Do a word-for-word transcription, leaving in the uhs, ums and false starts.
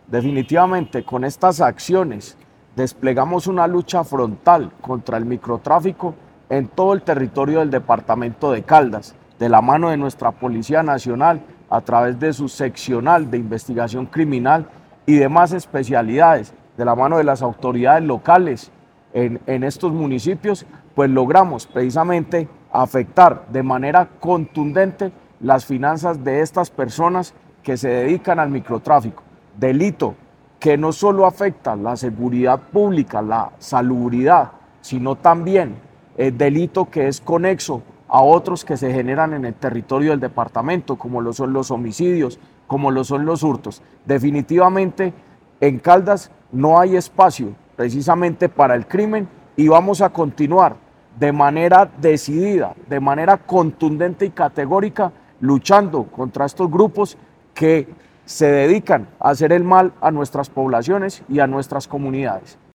Definitivamente, con estas acciones desplegamos una lucha frontal contra el microtráfico en todo el territorio del departamento de Caldas, de la mano de nuestra Policía Nacional, a través de su seccional de investigación criminal y demás especialidades, de la mano de las autoridades locales en, en estos municipios, pues logramos precisamente afectar de manera contundente las finanzas de estas personas que se dedican al microtráfico, delito que no solo afecta la seguridad pública, la salubridad, sino también el delito que es conexo a otros que se generan en el territorio del departamento, como lo son los homicidios, como lo son los hurtos. Definitivamente en Caldas no hay espacio precisamente para el crimen y vamos a continuar de manera decidida, de manera contundente y categórica, luchando contra estos grupos que se dedican a hacer el mal a nuestras poblaciones y a nuestras comunidades.